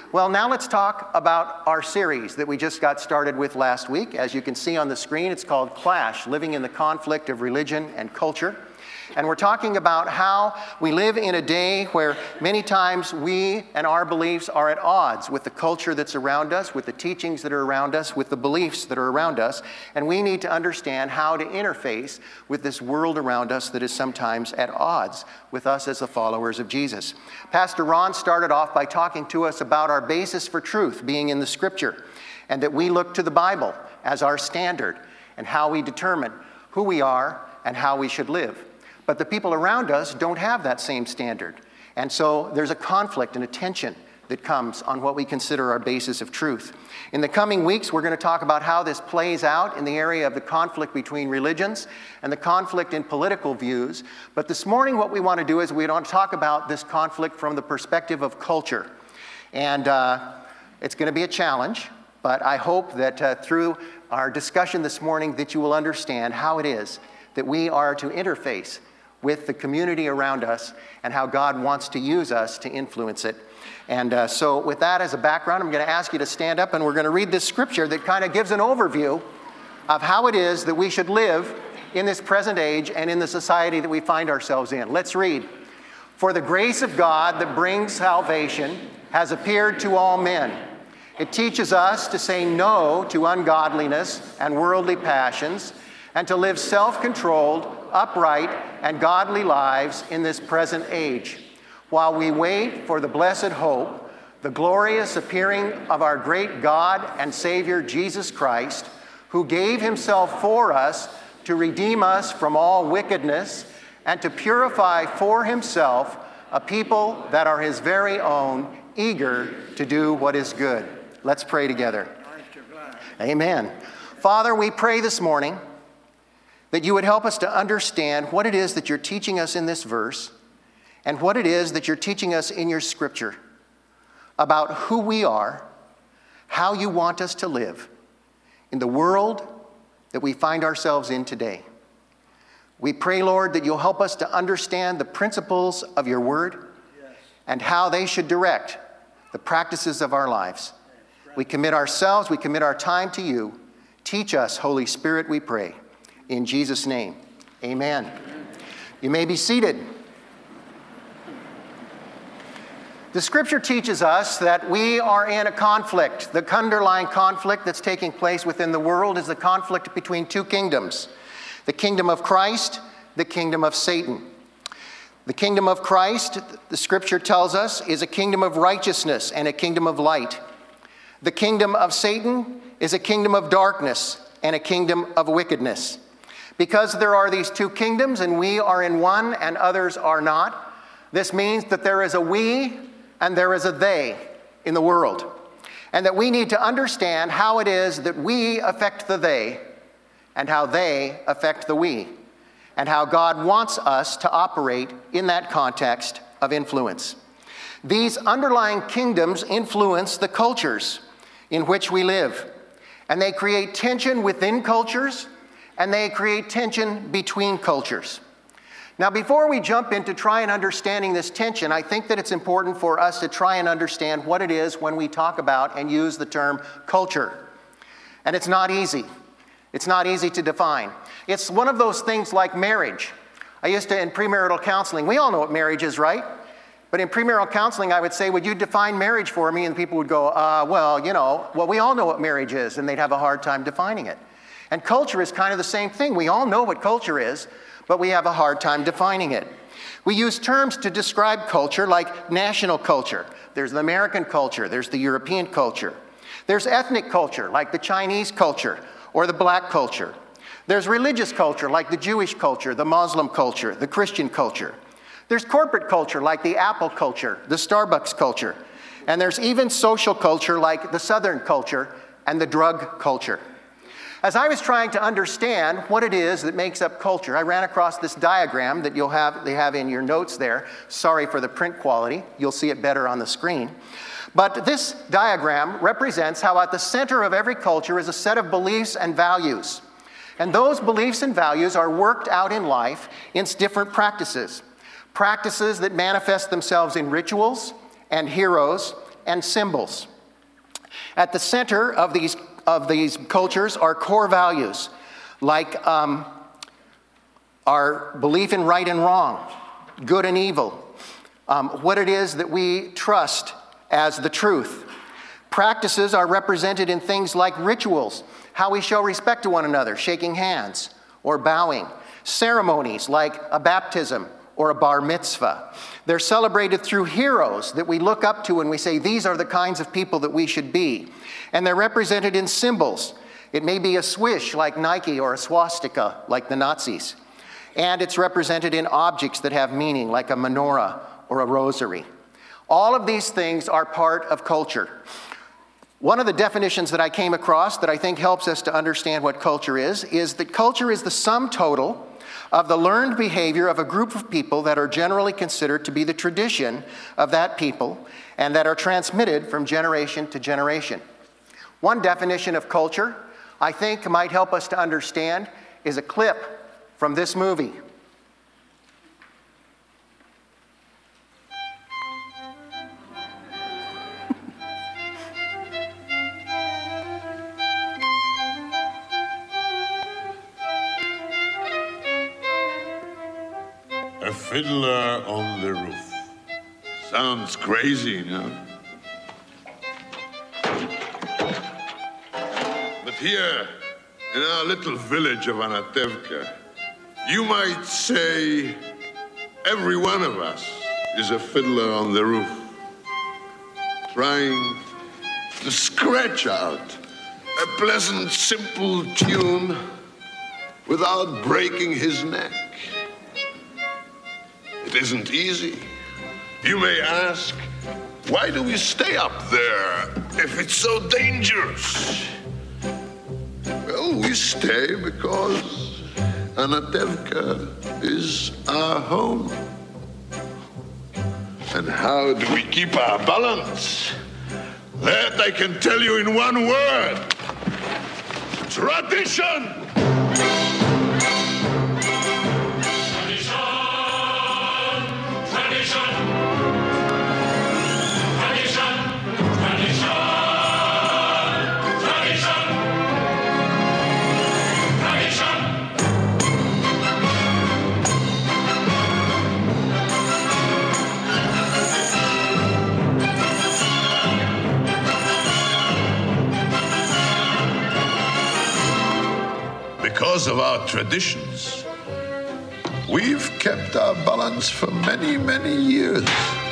Well, now let's talk about our series that we just got started with last week. As you can see on the screen, it's called Clash, Living in the Conflict of Religion and Culture. And we're talking about how we live in a day where many times we and our beliefs are at odds with the culture that's around us, with the teachings that are around us, with the beliefs that are around us. And we need to understand how to interface with this world around us that is sometimes at odds with us as the followers of Jesus. Pastor Ron started off by talking to us about our basis for truth being in the Scripture, and that we look to the Bible as our standard and how we determine who we are and how we should live. But the people around us don't have that same standard. And so there's a conflict and a tension that comes on what we consider our basis of truth. In the coming weeks, we're going to talk about how this plays out in the area of the conflict between religions and the conflict in political views. But this morning, what we want to do is we want to talk about this conflict from the perspective of culture. And it's going to be a challenge, but I hope that through our discussion this morning that you will understand how it is that we are to interface with the community around us and how God wants to use us to influence it. And so with that as a background, I'm going to ask you to stand up and we're going to read this scripture that kind of gives an overview of how it is that we should live in this present age and in the society that we find ourselves in. Let's read. For the grace of God that brings salvation has appeared to all men. It teaches us to say no to ungodliness and worldly passions, and to live self-controlled, upright, and godly lives in this present age, while we wait for the blessed hope, the glorious appearing of our great God and Savior Jesus Christ, who gave himself for us to redeem us from all wickedness and to purify for himself a people that are his very own, eager to do what is good. Let's pray together. Amen. Father, we pray this morning that you would help us to understand what it is that you're teaching us in this verse and what it is that you're teaching us in your scripture about who we are, how you want us to live in the world that we find ourselves in today. We pray, Lord, that you'll help us to understand the principles of your word and how they should direct the practices of our lives. We commit ourselves, we commit our time to you. Teach us, Holy Spirit, we pray. In Jesus' name, amen. You may be seated. The scripture teaches us that we are in a conflict. The underlying conflict that's taking place within the world is the conflict between two kingdoms. The kingdom of Christ, the kingdom of Satan. The kingdom of Christ, the scripture tells us, is a kingdom of righteousness and a kingdom of light. The kingdom of Satan is a kingdom of darkness and a kingdom of wickedness. Because there are these two kingdoms and we are in one and others are not, this means that there is a we and there is a they in the world. And that we need to understand how it is that we affect the they and how they affect the we. And how God wants us to operate in that context of influence. These underlying kingdoms influence the cultures in which we live. And they create tension within cultures, and they create tension between cultures. Now, before we jump into try and understanding this tension, I think that it's important for us to try and understand what it is when we talk about and use the term culture. And it's not easy. It's not easy to define. It's one of those things like marriage. I used to, in premarital counseling, we all know what marriage is, right? But in premarital counseling, I would say, would you define marriage for me? And people would go, well, we all know what marriage is, and they'd have a hard time defining it. And culture is kind of the same thing. We all know what culture is, but we have a hard time defining it. We use terms to describe culture like national culture. There's the American culture. There's the European culture. There's ethnic culture, like the Chinese culture or the black culture. There's religious culture, like the Jewish culture, the Muslim culture, the Christian culture. There's corporate culture, like the Apple culture, the Starbucks culture. And there's even social culture, like the Southern culture and the drug culture. As I was trying to understand what it is that makes up culture, I ran across this diagram that they have in your notes there. Sorry for the print quality. You'll see it better on the screen. But this diagram represents how at the center of every culture is a set of beliefs and values. And those beliefs and values are worked out in life in different practices. Practices that manifest themselves in rituals and heroes and symbols. At the center of these cultures are core values, like our belief in right and wrong, good and evil, what it is that we trust as the truth. Practices are represented in things like rituals, how we show respect to one another, shaking hands or bowing. Ceremonies like a baptism or a bar mitzvah. They're celebrated through heroes that we look up to and we say, these are the kinds of people that we should be. And they're represented in symbols. It may be a swish like Nike or a swastika like the Nazis. And it's represented in objects that have meaning like a menorah or a rosary. All of these things are part of culture. One of the definitions that I came across that I think helps us to understand what culture is that culture is the sum total of the learned behavior of a group of people that are generally considered to be the tradition of that people and that are transmitted from generation to generation. One definition of culture I think might help us to understand is a clip from this movie. A fiddler on the roof. Sounds crazy, no? But here, in our little village of Anatevka, you might say every one of us is a fiddler on the roof, trying to scratch out a pleasant, simple tune without breaking his neck. It isn't easy. You may ask, why do we stay up there if it's so dangerous? Well, we stay because Anatevka is our home. And how do we keep our balance? That I can tell you in one word. Tradition! Because of our traditions, we've kept our balance for many, many years.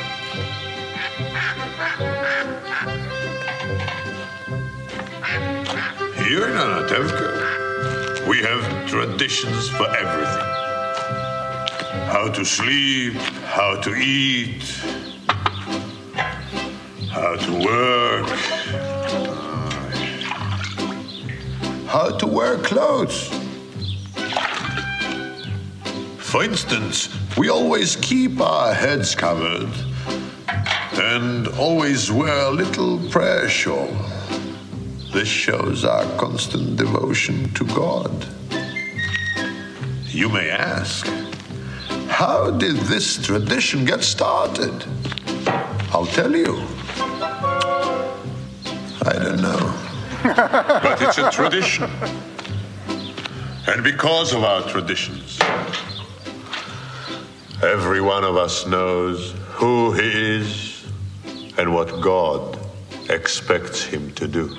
Here in Anatevka, we have traditions for everything. How to sleep, how to eat, how to work, how to wear clothes. For instance, we always keep our heads covered and always wear a little prayer shawl. This shows our constant devotion to God. You may ask, how did this tradition get started? I'll tell you. I don't know. But it's a tradition. And because of our traditions, every one of us knows who he is and what God expects him to do.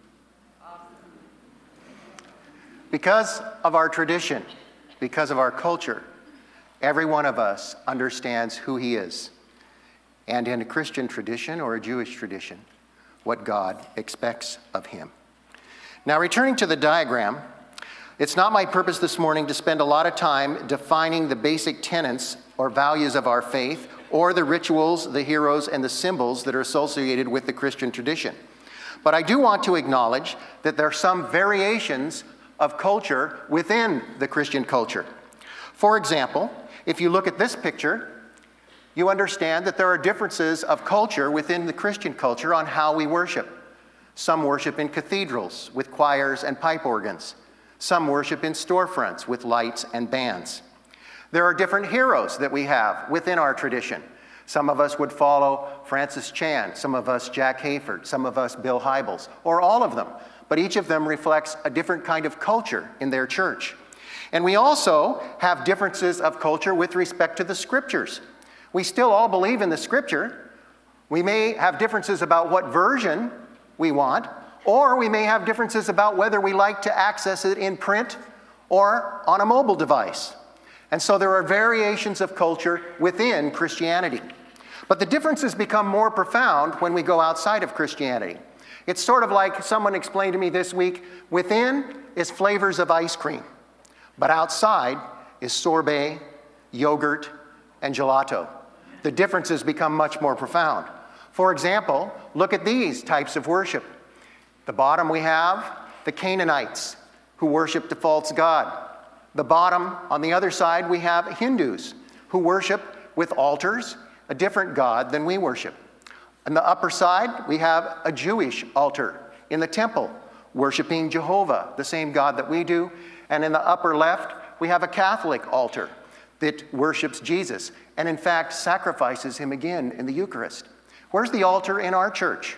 Because of our tradition, because of our culture, every one of us understands who he is, and in a Christian tradition or a Jewish tradition, what God expects of him. Now, returning to the diagram, it's not my purpose this morning to spend a lot of time defining the basic tenets or values of our faith or the rituals, the heroes, and the symbols that are associated with the Christian tradition. But I do want to acknowledge that there are some variations of culture within the Christian culture. For example, if you look at this picture, you understand that there are differences of culture within the Christian culture on how we worship. Some worship in cathedrals with choirs and pipe organs. Some worship in storefronts with lights and bands. There are different heroes that we have within our tradition. Some of us would follow Francis Chan, some of us Jack Hayford, some of us Bill Hybels, or all of them. But each of them reflects a different kind of culture in their church. And we also have differences of culture with respect to the scriptures. We still all believe in the scripture. We may have differences about what version we want, or we may have differences about whether we like to access it in print or on a mobile device. And so there are variations of culture within Christianity. But the differences become more profound when we go outside of Christianity. It's sort of like someone explained to me this week, within is flavors of ice cream, but outside is sorbet, yogurt, and gelato. The differences become much more profound. For example, look at these types of worship. The bottom we have the Canaanites who worship the false god. The bottom, on the other side, we have Hindus who worship with altars, a different god than we worship. On the upper side, we have a Jewish altar in the temple, worshiping Jehovah, the same God that we do. And in the upper left, we have a Catholic altar that worships Jesus, and in fact sacrifices him again in the Eucharist. Where's the altar in our church?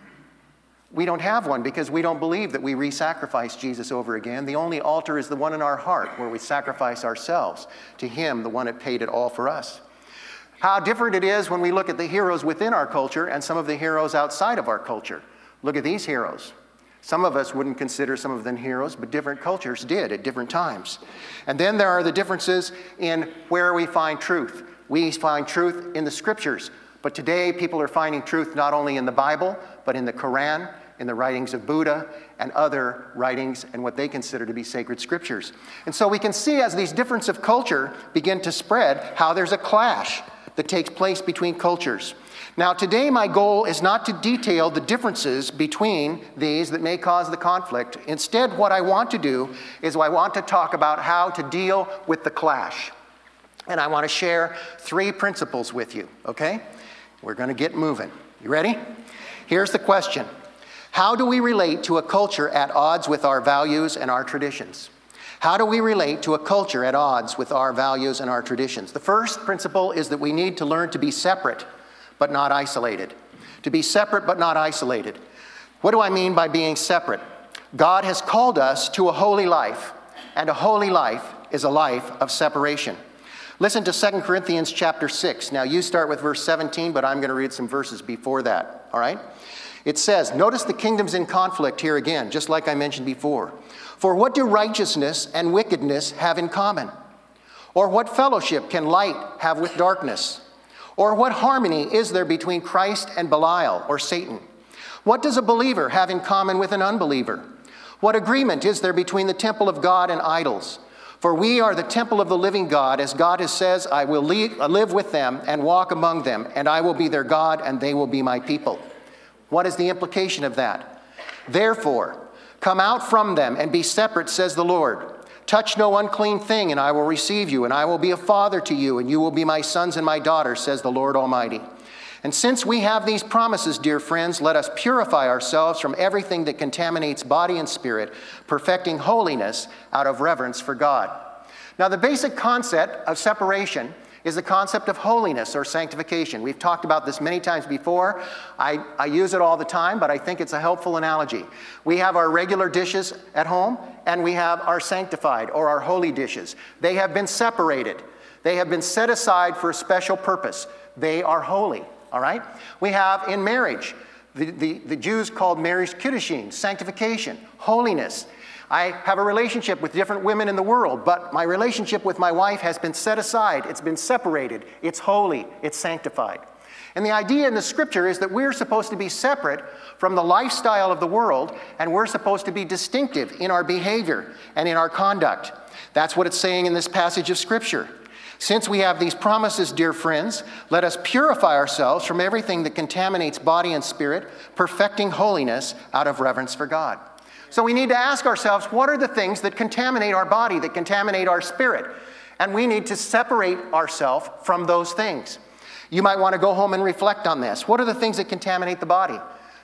We don't have one because we don't believe that we re-sacrifice Jesus over again. The only altar is the one in our heart where we sacrifice ourselves to him, the one that paid it all for us. How different it is when we look at the heroes within our culture and some of the heroes outside of our culture. Look at these heroes. Some of us wouldn't consider some of them heroes, but different cultures did at different times. And then there are the differences in where we find truth. We find truth in the scriptures, but today people are finding truth not only in the Bible, but in the Quran, in the writings of Buddha, and other writings and what they consider to be sacred scriptures. And so we can see as these differences of culture begin to spread, how there's a clash that takes place between cultures. Now, today my goal is not to detail the differences between these that may cause the conflict. Instead, what I want to do is I want to talk about how to deal with the clash. And I want to share 3 principles with you, okay? We're going to get moving. You ready? Here's the question. How do we relate to a culture at odds with our values and our traditions? How do we relate to a culture at odds with our values and our traditions? The first principle is that we need to learn to be separate, but not isolated. To be separate, but not isolated. What do I mean by being separate? God has called us to a holy life, and a holy life is a life of separation. Listen to 2 Corinthians chapter 6. Now you start with verse 17, but I'm going to read some verses before that, all right? It says, notice the kingdoms in conflict here again, just like I mentioned before. For what do righteousness and wickedness have in common? Or what fellowship can light have with darkness? Or what harmony is there between Christ and Belial or Satan? What does a believer have in common with an unbeliever? What agreement is there between the temple of God and idols? For we are the temple of the living God, as God has says, I will live with them and walk among them, and I will be their God, and they will be my people. What is the implication of that? Therefore, come out from them and be separate, says the Lord. Touch no unclean thing, and I will receive you, and I will be a father to you, and you will be my sons and my daughters, says the Lord Almighty. And since we have these promises, dear friends, let us purify ourselves from everything that contaminates body and spirit, perfecting holiness out of reverence for God. Now, the basic concept of separation is the concept of holiness or sanctification. We've talked about this many times before. I use it all the time, but I think it's a helpful analogy. We have our regular dishes at home, and we have our sanctified or our holy dishes. They have been separated. They have been set aside for a special purpose. They are holy, all right? We have in marriage, the Jews called marriage kiddushin, sanctification, holiness. I have a relationship with different women in the world, but my relationship with my wife has been set aside. It's been separated. It's holy. It's sanctified. And the idea in the scripture is that we're supposed to be separate from the lifestyle of the world, and we're supposed to be distinctive in our behavior and in our conduct. That's what it's saying in this passage of scripture. Since we have these promises, dear friends, let us purify ourselves from everything that contaminates body and spirit, perfecting holiness out of reverence for God. So we need to ask ourselves, what are the things that contaminate our body, that contaminate our spirit? And we need to separate ourselves from those things. You might want to go home and reflect on this. What are the things that contaminate the body?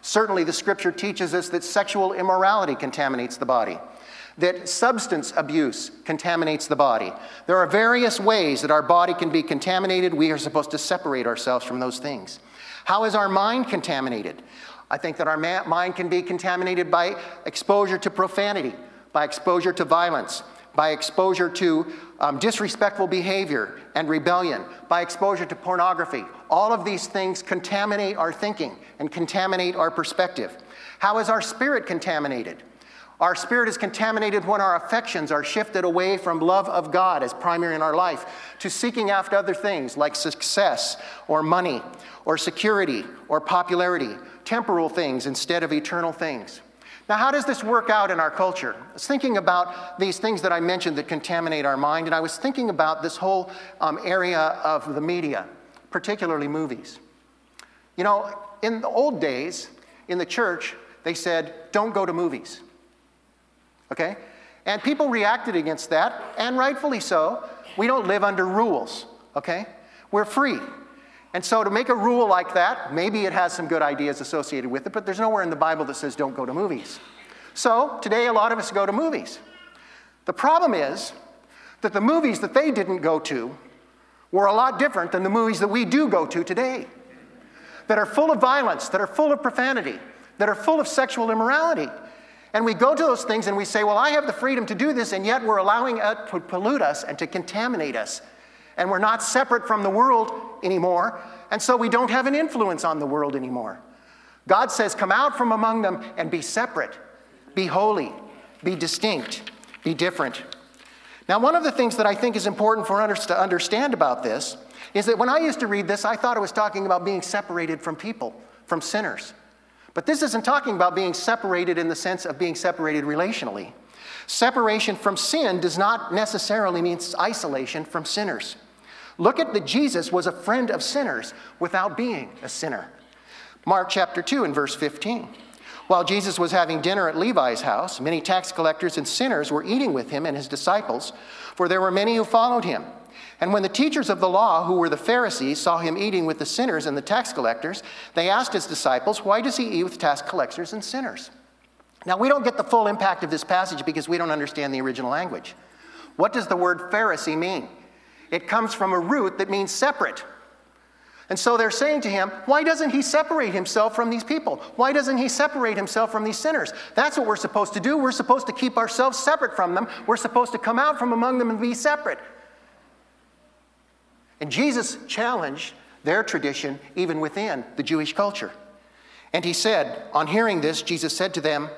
Certainly, the scripture teaches us that sexual immorality contaminates the body, that substance abuse contaminates the body. There are various ways that our body can be contaminated. We are supposed to separate ourselves from those things. How is our mind contaminated? I think that our mind can be contaminated by exposure to profanity, by exposure to violence, by exposure to disrespectful behavior and rebellion, by exposure to pornography. All of these things contaminate our thinking and contaminate our perspective. How is our spirit contaminated? Our spirit is contaminated when our affections are shifted away from love of God as primary in our life to seeking after other things like success or money or security or popularity, temporal things instead of eternal things. Now, how does this work out in our culture? I was thinking about these things that I mentioned that contaminate our mind, and I was thinking about this whole area of the media, particularly movies. You know, in the old days, in the church, they said, don't go to movies. Okay? And people reacted against that, and rightfully so. We don't live under rules, okay? We're free. And so to make a rule like that, maybe it has some good ideas associated with it, but there's nowhere in the Bible that says don't go to movies. So today a lot of us go to movies. The problem is that the movies that they didn't go to were a lot different than the movies that we do go to today, that are full of violence, that are full of profanity, that are full of sexual immorality. And we go to those things and we say, well, I have the freedom to do this, and yet we're allowing it to pollute us and to contaminate us. And we're not separate from the world anymore, and so we don't have an influence on the world anymore. God says, come out from among them and be separate, be holy, be distinct, be different. Now, one of the things that I think is important for us to understand about this is that when I used to read this, I thought it was talking about being separated from people, from sinners. But this isn't talking about being separated in the sense of being separated relationally. Separation from sin does not necessarily mean isolation from sinners. Look at that Jesus was a friend of sinners without being a sinner. Mark chapter 2 and verse 15. While Jesus was having dinner at Levi's house, many tax collectors and sinners were eating with him and his disciples, for there were many who followed him. And when the teachers of the law, who were the Pharisees, saw him eating with the sinners and the tax collectors, they asked his disciples, why does he eat with tax collectors and sinners? Now, we don't get the full impact of this passage because we don't understand the original language. What does the word Pharisee mean? It comes from a root that means separate. And so they're saying to him, why doesn't he separate himself from these people? Why doesn't he separate himself from these sinners? That's what we're supposed to do. We're supposed to keep ourselves separate from them. We're supposed to come out from among them and be separate. And Jesus challenged their tradition even within the Jewish culture. And he said, on hearing this, Jesus said to them,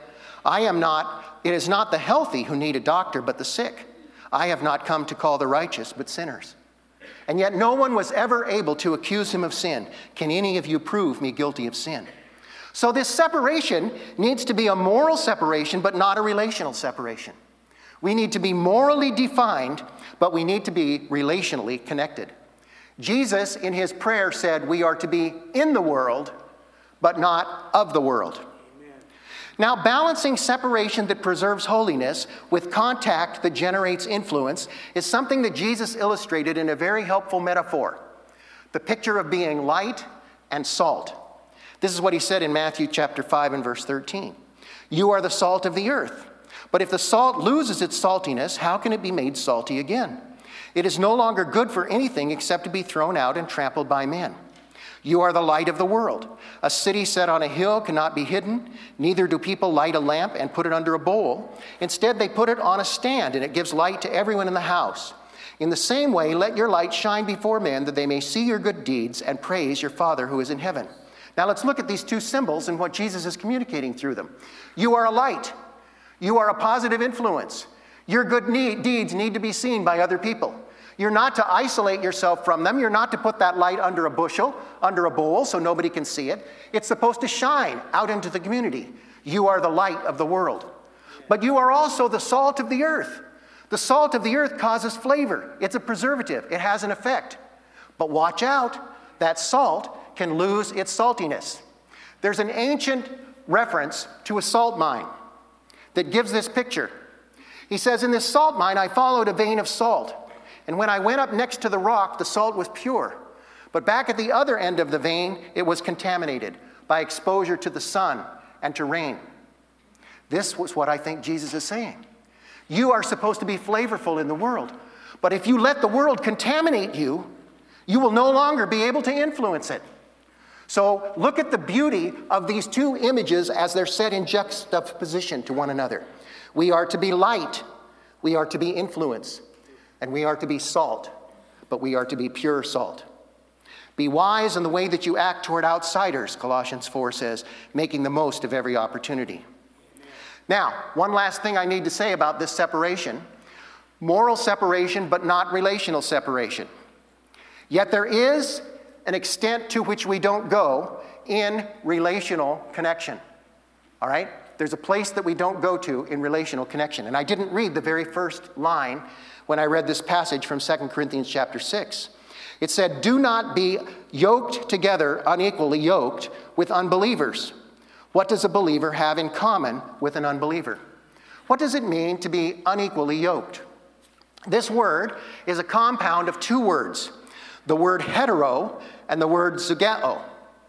it is not the healthy who need a doctor, but the sick. I have not come to call the righteous, but sinners. And yet no one was ever able to accuse him of sin. Can any of you prove me guilty of sin? So this separation needs to be a moral separation, but not a relational separation. We need to be morally defined, but we need to be relationally connected. Jesus, in his prayer, said we are to be in the world, but not of the world. Amen. Now, balancing separation that preserves holiness with contact that generates influence is something that Jesus illustrated in a very helpful metaphor. The picture of being light and salt. This is what he said in Matthew chapter 5 and verse 13. You are the salt of the earth. But if the salt loses its saltiness, how can it be made salty again? It is no longer good for anything except to be thrown out and trampled by men. You are the light of the world. A city set on a hill cannot be hidden. Neither do people light a lamp and put it under a bowl. Instead, they put it on a stand, and it gives light to everyone in the house. In the same way, let your light shine before men, that they may see your good deeds and praise your Father who is in heaven. Now let's look at these two symbols and what Jesus is communicating through them. You are a light. You are a positive influence. Your good deeds need to be seen by other people. You're not to isolate yourself from them. You're not to put that light under a bushel, under a bowl, so nobody can see it. It's supposed to shine out into the community. You are the light of the world. But you are also the salt of the earth. The salt of the earth causes flavor. It's a preservative. It has an effect. But watch out, that salt can lose its saltiness. There's an ancient reference to a salt mine that gives this picture. He says, in this salt mine, I followed a vein of salt. And when I went up next to the rock, the salt was pure. But back at the other end of the vein, it was contaminated. by exposure to the sun and to rain. This was what I think Jesus is saying. You are supposed to be flavorful in the world, but if you let the world contaminate you, you will no longer be able to influence it. So look at the beauty of these two images as they're set in juxtaposition to one another. We are to be light, we are to be influence, and we are to be salt, but we are to be pure salt. Be wise in the way that you act toward outsiders, Colossians 4 says, making the most of every opportunity. Now, one last thing I need to say about this separation. Moral separation, but not relational separation. Yet there is an extent to which we don't go in relational connection. All right? There's a place that we don't go to in relational connection. And I didn't read the very first line when I read this passage from 2 Corinthians chapter 6. It said, do not be yoked together, unequally yoked, with unbelievers. What does a believer have in common with an unbeliever? What does it mean to be unequally yoked? This word is a compound of two words, the word hetero and the word zugeo.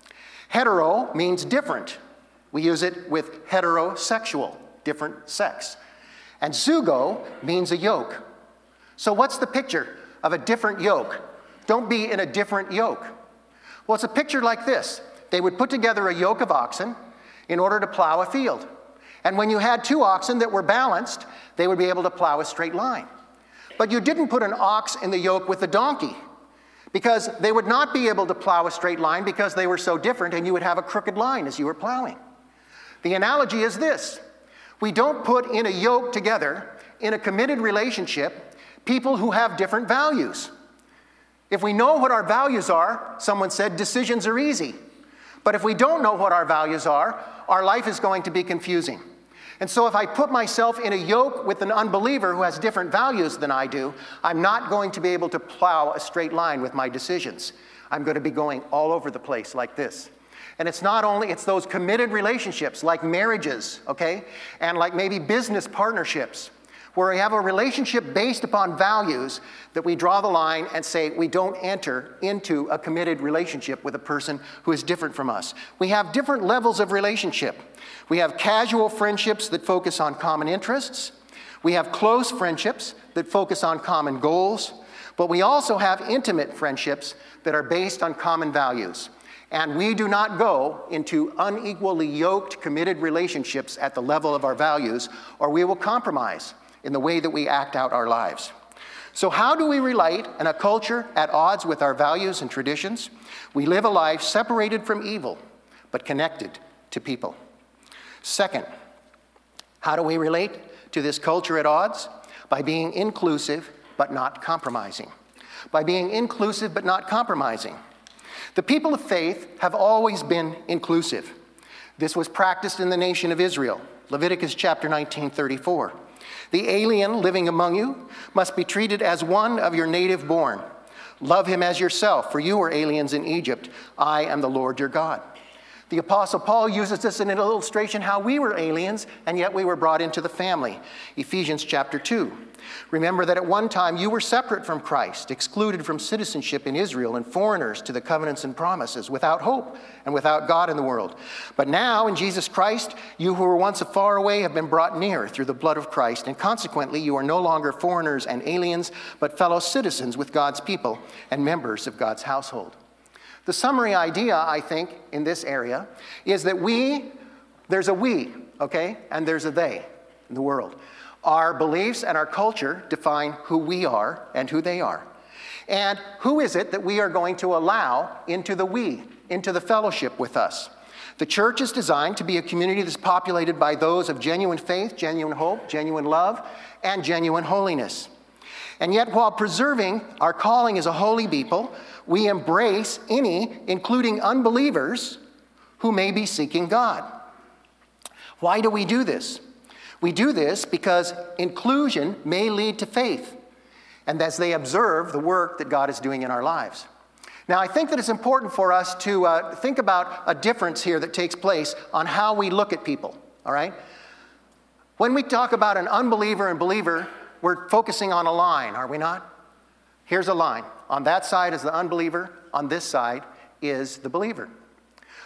Hetero means different. We use it with heterosexual, different sex. And zugo means a yoke. So what's the picture of a different yoke? Don't be in a different yoke. Well, it's a picture like this. They would put together a yoke of oxen in order to plow a field. And when you had two oxen that were balanced, they would be able to plow a straight line. But you didn't put an ox in the yoke with a donkey, because they would not be able to plow a straight line because they were so different, and you would have a crooked line as you were plowing. The analogy is this. We don't put in a yoke together, in a committed relationship, people who have different values. If we know what our values are, someone said decisions are easy. But if we don't know what our values are, our life is going to be confusing. And so if I put myself in a yoke with an unbeliever who has different values than I do, I'm not going to be able to plow a straight line with my decisions. I'm going to be going all over the place like this. And it's not only, it's those committed relationships like marriages, okay? And like maybe business partnerships, where we have a relationship based upon values that we draw the line and say we don't enter into a committed relationship with a person who is different from us. We have different levels of relationship. We have casual friendships that focus on common interests. We have close friendships that focus on common goals. But we also have intimate friendships that are based on common values. And we do not go into unequally yoked, committed relationships at the level of our values, or we will compromise in the way that we act out our lives. So how do we relate in a culture at odds with our values and traditions? We live a life separated from evil, but connected to people. Second, how do we relate to this culture at odds? By being inclusive, but not compromising. By being inclusive, but not compromising. The people of faith have always been inclusive. This was practiced in the nation of Israel. Leviticus chapter 19:34. The alien living among you must be treated as one of your native born. Love him as yourself, for you were aliens in Egypt. I am the Lord your God. The Apostle Paul uses this in an illustration how we were aliens, and yet we were brought into the family. Ephesians chapter 2. Remember that at one time you were separate from Christ, excluded from citizenship in Israel, and foreigners to the covenants and promises, without hope and without God in the world. But now in Jesus Christ, you who were once far away have been brought near through the blood of Christ, and consequently you are no longer foreigners and aliens, but fellow citizens with God's people and members of God's household. The summary idea, I think, in this area is that there's a we, okay, and there's a they in the world. Our beliefs and our culture define who we are and who they are. And who is it that we are going to allow into the we, into the fellowship with us? The church is designed to be a community that's populated by those of genuine faith, genuine hope, genuine love, and genuine holiness. And yet, while preserving our calling as a holy people, we embrace any, including unbelievers, who may be seeking God. Why do we do this? We do this because inclusion may lead to faith, and as they observe the work that God is doing in our lives. Now, I think that it's important for us to think about a difference here that takes place on how we look at people, all right? When we talk about an unbeliever and believer, we're focusing on a line, are we not? Here's a line. On that side is the unbeliever. On this side is the believer.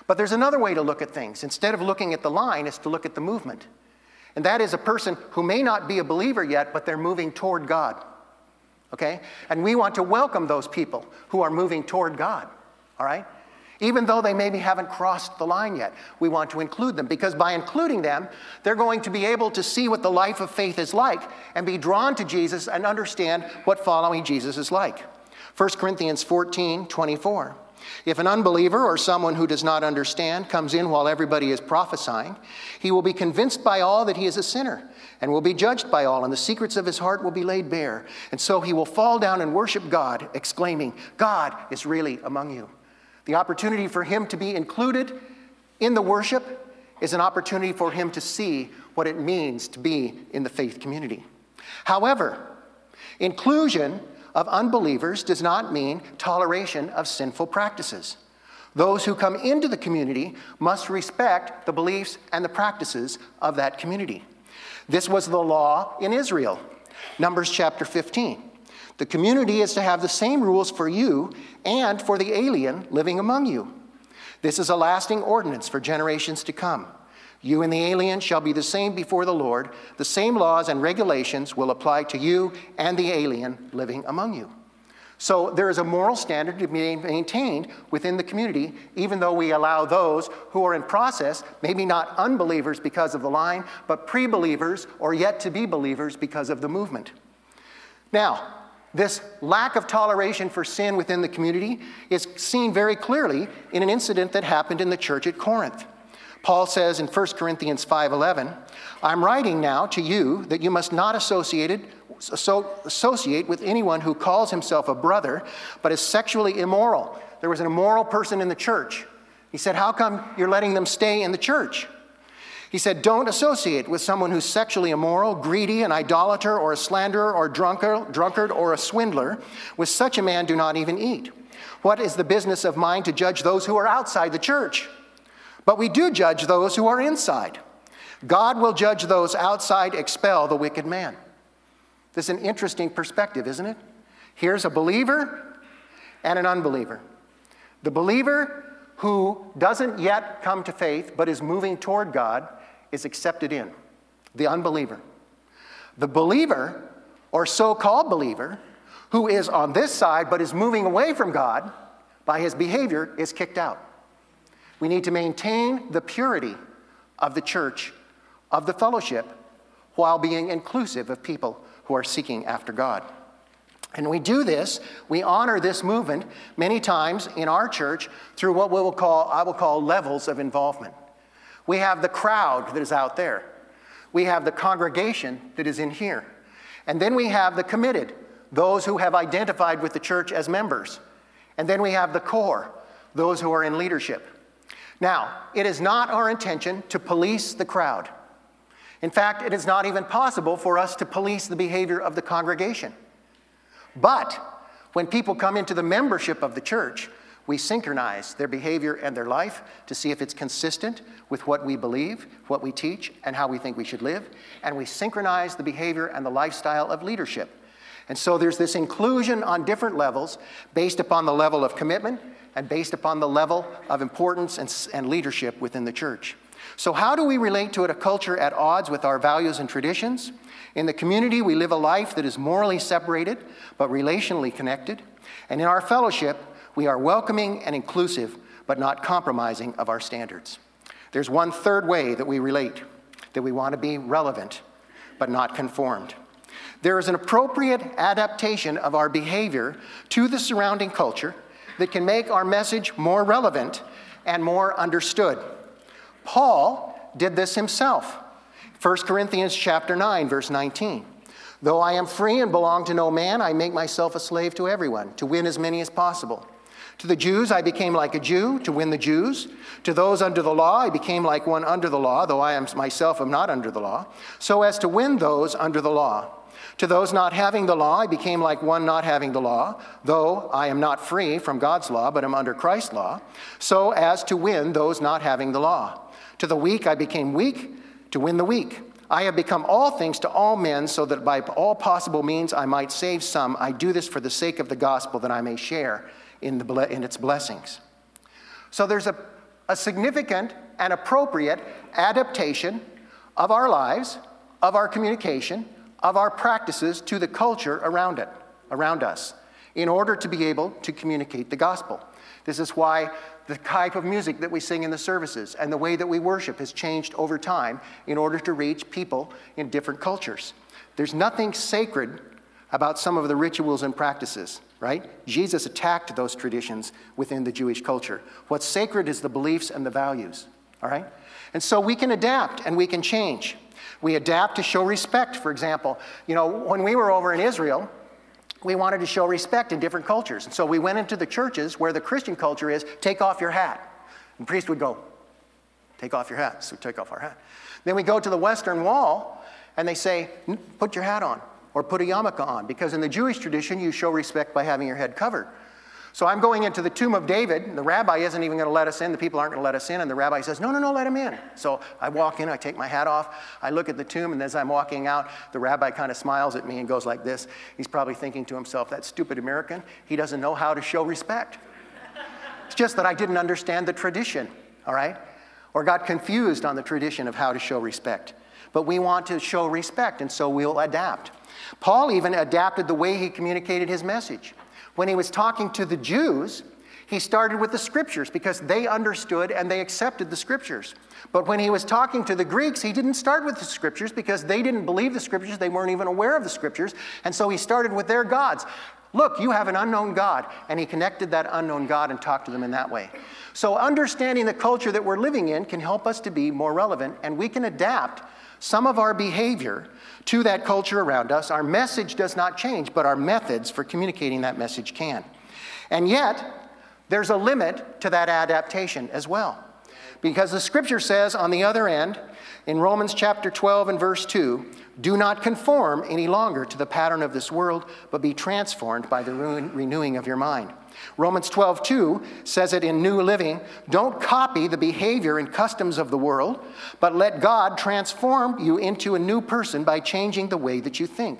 But there's another way to look at things. Instead of looking at the line, is to look at the movement. And that is a person who may not be a believer yet, but they're moving toward God. Okay? And we want to welcome those people who are moving toward God. All right? Even though they maybe haven't crossed the line yet, we want to include them, because by including them, they're going to be able to see what the life of faith is like and be drawn to Jesus and understand what following Jesus is like. 1 Corinthians 14:24. If an unbeliever or someone who does not understand comes in while everybody is prophesying, he will be convinced by all that he is a sinner and will be judged by all, and the secrets of his heart will be laid bare. And so he will fall down and worship God, exclaiming, God is really among you. The opportunity for him to be included in the worship is an opportunity for him to see what it means to be in the faith community. However, inclusion of unbelievers does not mean toleration of sinful practices. Those who come into the community must respect the beliefs and the practices of that community. This was the law in Israel. Numbers chapter 15. The community is to have the same rules for you and for the alien living among you. This is a lasting ordinance for generations to come. You and the alien shall be the same before the Lord. The same laws and regulations will apply to you and the alien living among you. So there is a moral standard to be maintained within the community, even though we allow those who are in process, maybe not unbelievers because of the line, but pre-believers or yet to be believers because of the movement. Now, this lack of toleration for sin within the community is seen very clearly in an incident that happened in the church at Corinth. Paul says in 1 Corinthians 5:11, I'm writing now to you that you must not associate with anyone who calls himself a brother, but is sexually immoral. There was an immoral person in the church. He said, how come you're letting them stay in the church? He said, don't associate with someone who's sexually immoral, greedy, an idolater, or a slanderer, or drunkard, or a swindler. With such a man do not even eat. What is the business of mine to judge those who are outside the church? But we do judge those who are inside. God will judge those outside, expel the wicked man. This is an interesting perspective, isn't it? Here's a believer and an unbeliever. The believer who doesn't yet come to faith but is moving toward God is accepted in. The unbeliever. The believer, or so-called believer, who is on this side but is moving away from God by his behavior, is kicked out. We need to maintain the purity of the church, of the fellowship, while being inclusive of people who are seeking after God. And we do this, we honor this movement many times in our church through what I will call levels of involvement. We have the crowd that is out there. We have the congregation that is in here. And then we have the committed, those who have identified with the church as members. And then we have the core, those who are in leadership. Now, it is not our intention to police the crowd. In fact, it is not even possible for us to police the behavior of the congregation. But when people come into the membership of the church, we synchronize their behavior and their life to see if it's consistent with what we believe, what we teach, and how we think we should live. And we synchronize the behavior and the lifestyle of leadership. And so there's this inclusion on different levels based upon the level of commitment and based upon the level of importance and leadership within the church. So how do we relate to a culture at odds with our values and traditions? In the community, we live a life that is morally separated, but relationally connected. And in our fellowship, we are welcoming and inclusive, but not compromising of our standards. There's one third way that we relate, that we want to be relevant, but not conformed. There is an appropriate adaptation of our behavior to the surrounding culture that can make our message more relevant and more understood. Paul did this himself. 1 Corinthians chapter 9, verse 19. Though I am free and belong to no man, I make myself a slave to everyone, to win as many as possible. To the Jews I became like a Jew, to win the Jews. To those under the law I became like one under the law, though I myself am not under the law, so as to win those under the law. To those not having the law I became like one not having the law, though I am not free from God's law, but am under Christ's law, so as to win those not having the law. To the weak I became weak, to win the weak. I have become all things to all men, so that by all possible means I might save some. I do this for the sake of the gospel, that I may share in its blessings. So there's a a significant and appropriate adaptation of our lives, of our communication, of our practices to the culture around us, in order to be able to communicate the gospel. This is why the type of music that we sing in the services and the way that we worship has changed over time in order to reach people in different cultures. There's nothing sacred about some of the rituals and practices, right? Jesus attacked those traditions within the Jewish culture. What's sacred is the beliefs and the values, all right? And so we can adapt and we can change. We adapt to show respect, for example. You know, when we were over in Israel, we wanted to show respect in different cultures. And so we went into the churches where the Christian culture is, take off your hat. And the priest would go, take off your hat. So we take off our hat. Then we go to the Western Wall, and they say, put your hat on, or put a yarmulke on, because in the Jewish tradition, you show respect by having your head covered. So I'm going into the tomb of David, and the rabbi isn't even going to let us in. The people aren't going to let us in, and the rabbi says, no, let him in. So I walk in, I take my hat off, I look at the tomb, and as I'm walking out, the rabbi kind of smiles at me and goes like this. He's probably thinking to himself, that stupid American, he doesn't know how to show respect. It's just that I didn't understand the tradition, all right? Or got confused on the tradition of how to show respect. But we want to show respect, and so we'll adapt. Paul even adapted the way he communicated his message. When he was talking to the Jews, he started with the scriptures because they understood and they accepted the scriptures. But when he was talking to the Greeks, he didn't start with the scriptures because they didn't believe the scriptures. They weren't even aware of the scriptures. And so he started with their gods. Look, you have an unknown God. And he connected that unknown God and talked to them in that way. So understanding the culture that we're living in can help us to be more relevant, and we can adapt some of our behavior to that culture around us. Our message does not change, but our methods for communicating that message can. And yet, there's a limit to that adaptation as well. Because the scripture says on the other end, in Romans chapter 12 and verse 2, do not conform any longer to the pattern of this world, but be transformed by the renewing of your mind. Romans 12:2 says it in New Living, don't copy the behavior and customs of the world, but let God transform you into a new person by changing the way that you think.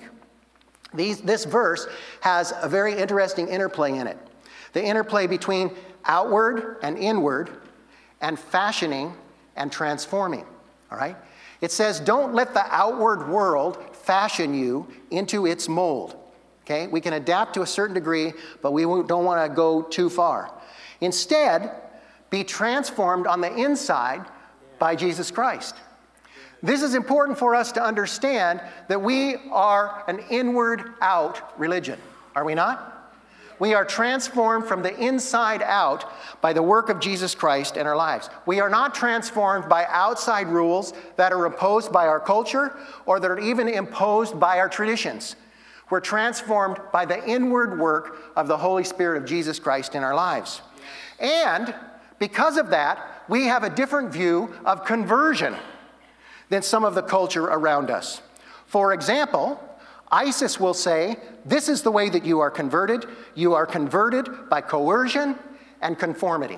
This verse has a very interesting interplay in it. The interplay between outward and inward and fashioning and transforming, all right? It says, don't let the outward world fashion you into its mold. Okay? We can adapt to a certain degree, but we don't want to go too far. Instead, be transformed on the inside by Jesus Christ. This is important for us to understand that we are an inward-out religion. Are we not? We are transformed from the inside out by the work of Jesus Christ in our lives. We are not transformed by outside rules that are imposed by our culture or that are even imposed by our traditions. We're transformed by the inward work of the Holy Spirit of Jesus Christ in our lives. And because of that, we have a different view of conversion than some of the culture around us. For example, ISIS will say, this is the way that you are converted. You are converted by coercion and conformity.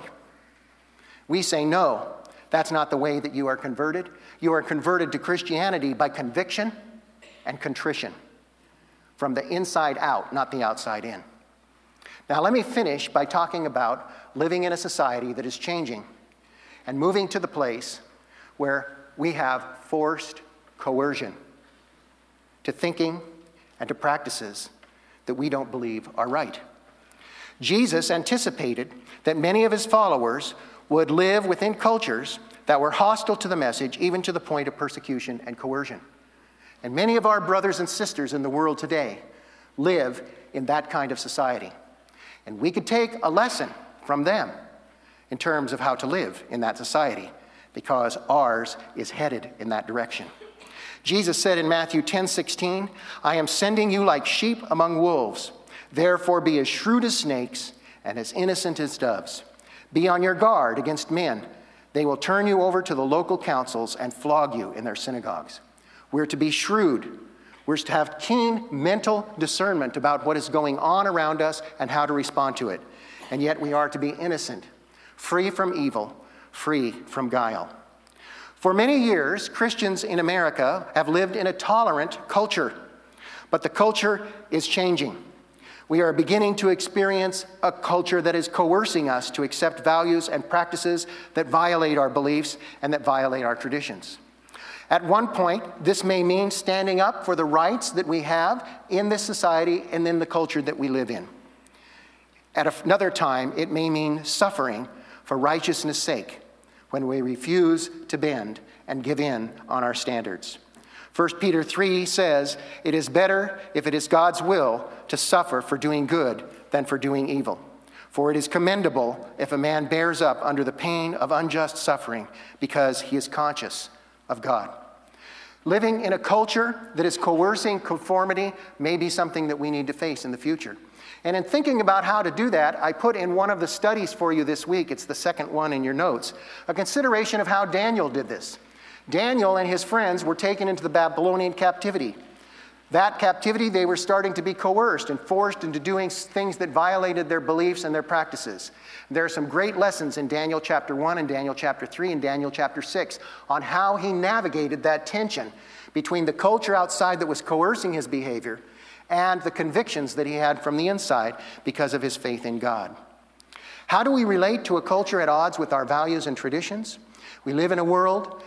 We say, no, that's not the way that you are converted. You are converted to Christianity by conviction and contrition. From the inside out, not the outside in. Now let me finish by talking about living in a society that is changing and moving to the place where we have forced coercion to thinking and to practices that we don't believe are right. Jesus anticipated that many of his followers would live within cultures that were hostile to the message, even to the point of persecution and coercion. And many of our brothers and sisters in the world today live in that kind of society. And we could take a lesson from them in terms of how to live in that society, because ours is headed in that direction. Jesus said in Matthew 10:16, I am sending you like sheep among wolves. Therefore be as shrewd as snakes and as innocent as doves. Be on your guard against men. They will turn you over to the local councils and flog you in their synagogues. We're to be shrewd. We're to have keen mental discernment about what is going on around us and how to respond to it. And yet we are to be innocent, free from evil, free from guile. For many years, Christians in America have lived in a tolerant culture, but the culture is changing. We are beginning to experience a culture that is coercing us to accept values and practices that violate our beliefs and that violate our traditions. At one point, this may mean standing up for the rights that we have in this society and in the culture that we live in. At another time, it may mean suffering for righteousness' sake when we refuse to bend and give in on our standards. 1 Peter 3 says, "It is better, if it is God's will, to suffer for doing good than for doing evil. For it is commendable if a man bears up under the pain of unjust suffering because he is conscious of God." Living in a culture that is coercing conformity may be something that we need to face in the future. And in thinking about how to do that, I put in one of the studies for you this week, it's the second one in your notes, a consideration of how Daniel did this. Daniel and his friends were taken into the Babylonian captivity. That captivity, they were starting to be coerced and forced into doing things that violated their beliefs and their practices. There are some great lessons in Daniel chapter 1 and Daniel chapter 3 and Daniel chapter 6 on how he navigated that tension between the culture outside that was coercing his behavior and the convictions that he had from the inside because of his faith in God. How do we relate to a culture at odds with our values and traditions? We live in the world,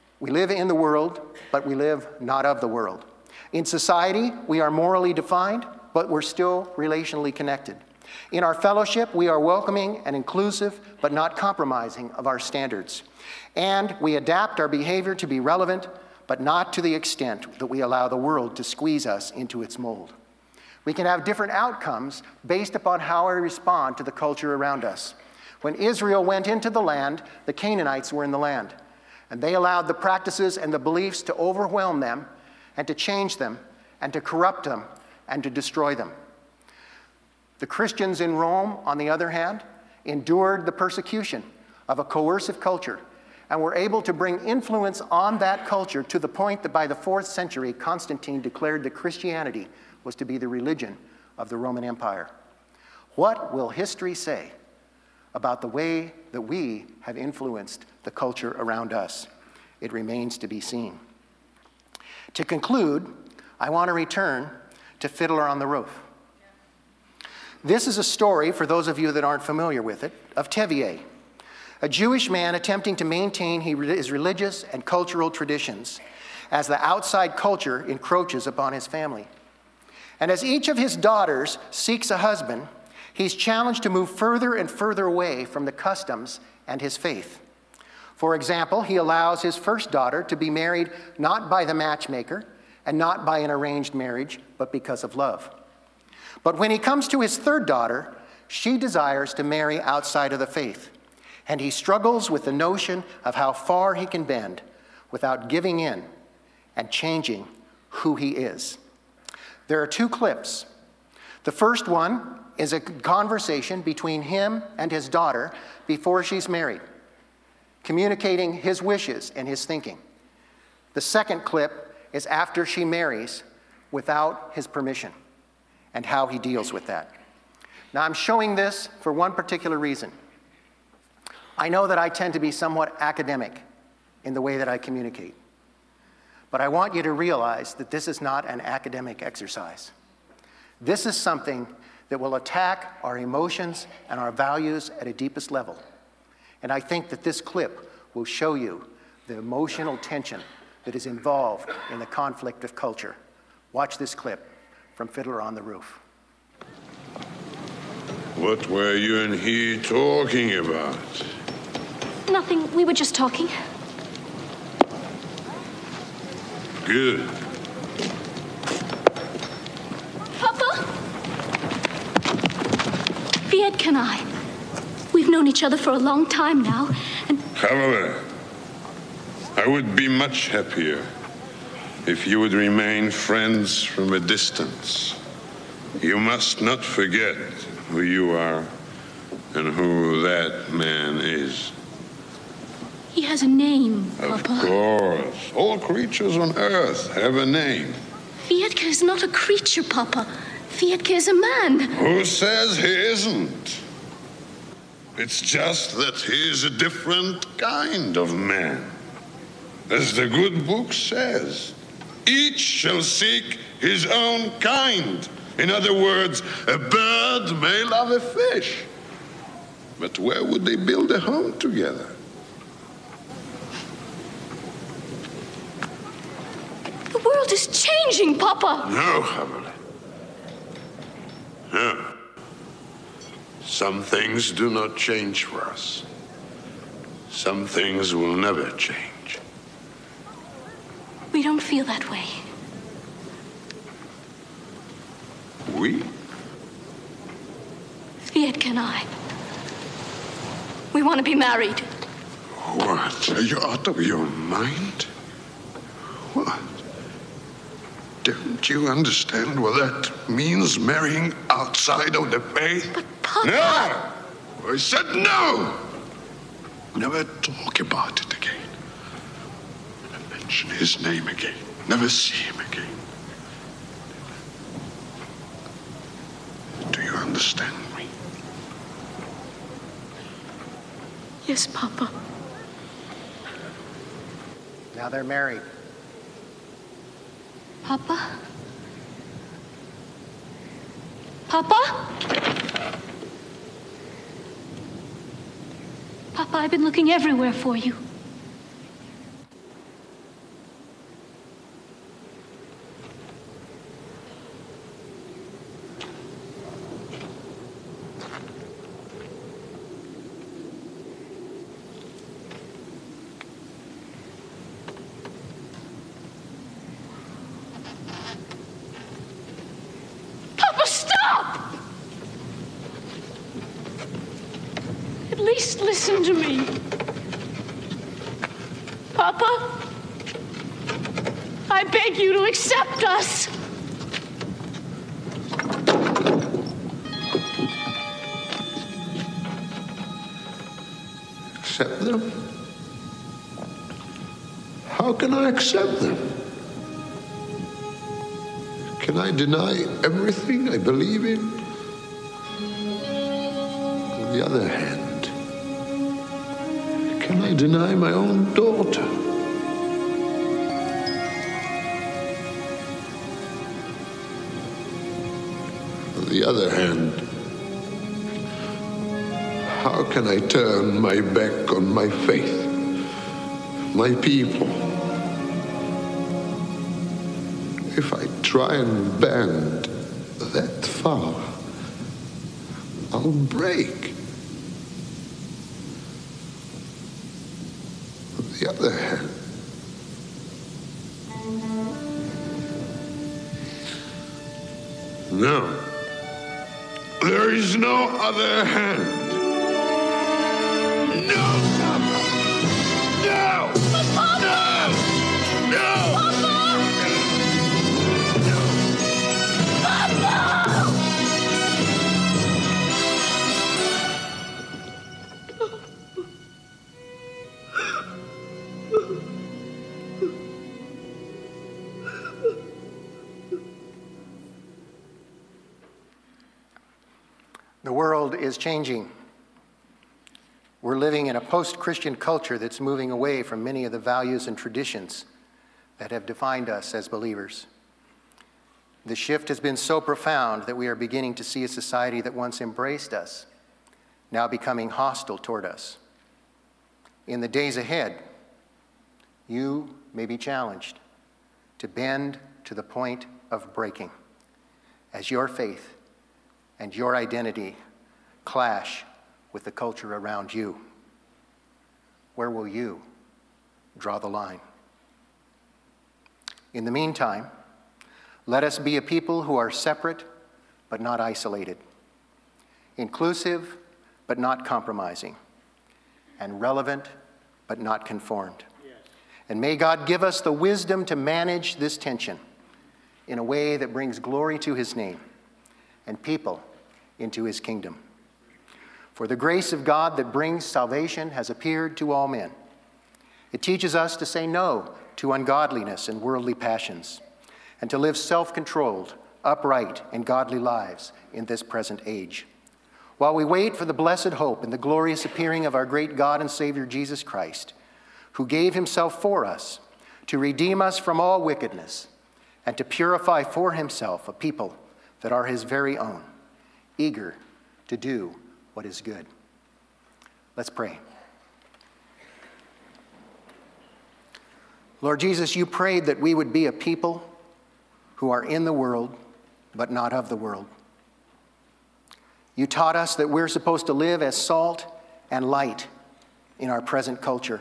but we live not of the world. In society, we are morally defined, but we're still relationally connected. In our fellowship, we are welcoming and inclusive, but not compromising of our standards. And we adapt our behavior to be relevant, but not to the extent that we allow the world to squeeze us into its mold. We can have different outcomes based upon how we respond to the culture around us. When Israel went into the land, the Canaanites were in the land. And they allowed the practices and the beliefs to overwhelm them and to change them and to corrupt them and to destroy them. The Christians in Rome, on the other hand, endured the persecution of a coercive culture and were able to bring influence on that culture to the point that by the 4th century, Constantine declared that Christianity was to be the religion of the Roman Empire. What will history say about the way that we have influenced the culture around us? It remains to be seen. To conclude, I want to return to Fiddler on the Roof. This is a story, for those of you that aren't familiar with it, of Tevye, a Jewish man attempting to maintain his religious and cultural traditions as the outside culture encroaches upon his family. And as each of his daughters seeks a husband, he's challenged to move further and further away from the customs and his faith. For example, he allows his first daughter to be married not by the matchmaker and not by an arranged marriage, but because of love. But when he comes to his third daughter, she desires to marry outside of the faith, and he struggles with the notion of how far he can bend without giving in and changing who he is. There are 2 clips. The first one is a conversation between him and his daughter before she's married, communicating his wishes and his thinking. The second clip is after she marries without his permission and how he deals with that. Now, I'm showing this for one particular reason. I know that I tend to be somewhat academic in the way that I communicate, but I want you to realize that this is not an academic exercise. This is something that will attack our emotions and our values at a deepest level. And I think that this clip will show you the emotional tension that is involved in the conflict of culture. Watch this clip from Fiddler on the Roof. What were you and he talking about? Nothing. We were just talking. Good. Papa? Viet and I. We've known each other for a long time now, and... However, I would be much happier if you would remain friends from a distance. You must not forget who you are and who that man is. He has a name, Papa. Of course. All creatures on earth have a name. Vietke is not a creature, Papa. Vietke is a man. Who says he isn't? It's just that he is a different kind of man. As the good book says, each shall seek his own kind, In other words, a bird may love a fish, but where would they build a home together? The world is changing, Papa. No, Hamlet. No. Some things do not change for us. Some things will never change. We don't feel that way. We? Fiedka and I. We want to be married. What? Are you out of your mind? What? Don't you understand what that means, marrying outside of the faith? But Papa... No! I said no! Never talk about it again. Never mention his name again. Never see him again. Do you understand me? Yes, Papa. Now they're married. Papa? Papa? Papa, I've been looking everywhere for you. Papa, stop! At least listen to me. Papa, I beg you to accept us. Accept them? How can I accept them? Can I deny everything I believe in? On the other hand, can I deny my own daughter? On the other hand, how can I turn my back on my faith, my people? If I try and bend that far, I'll break. On the other hand, no. There is no other hand. No, Papa! No! Papa! No! No! The world is changing. We're living in a post-Christian culture that's moving away from many of the values and traditions that have defined us as believers. The shift has been so profound that we are beginning to see a society that once embraced us, now becoming hostile toward us. In the days ahead, you may be challenged to bend to the point of breaking as your faith and your identity clash with the culture around you. Where will you draw the line? In the meantime, let us be a people who are separate but not isolated, inclusive but not compromising, and relevant but not conformed. Yes. And may God give us the wisdom to manage this tension in a way that brings glory to his name and people into his kingdom. For the grace of God that brings salvation has appeared to all men. It teaches us to say no to ungodliness and worldly passions, and to live self-controlled, upright, and godly lives in this present age, while we wait for the blessed hope and the glorious appearing of our great God and Savior Jesus Christ, who gave himself for us to redeem us from all wickedness and to purify for himself a people that are his very own, eager to do what is good. Let's pray. Lord Jesus, you prayed that we would be a people who are in the world, but not of the world. You taught us that we're supposed to live as salt and light in our present culture.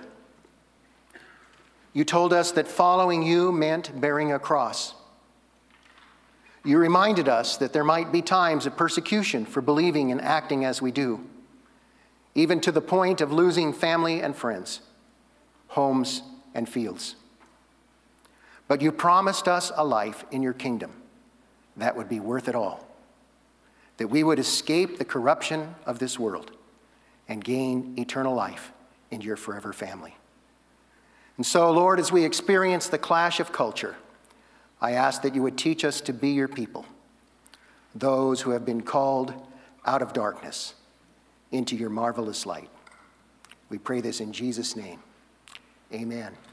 You told us that following you meant bearing a cross. You reminded us that there might be times of persecution for believing and acting as we do, even to the point of losing family and friends, homes and fields. But you promised us a life in your kingdom that would be worth it all, that we would escape the corruption of this world and gain eternal life in your forever family. And so, Lord, as we experience the clash of culture, I ask that you would teach us to be your people, those who have been called out of darkness into your marvelous light. We pray this in Jesus' name. Amen.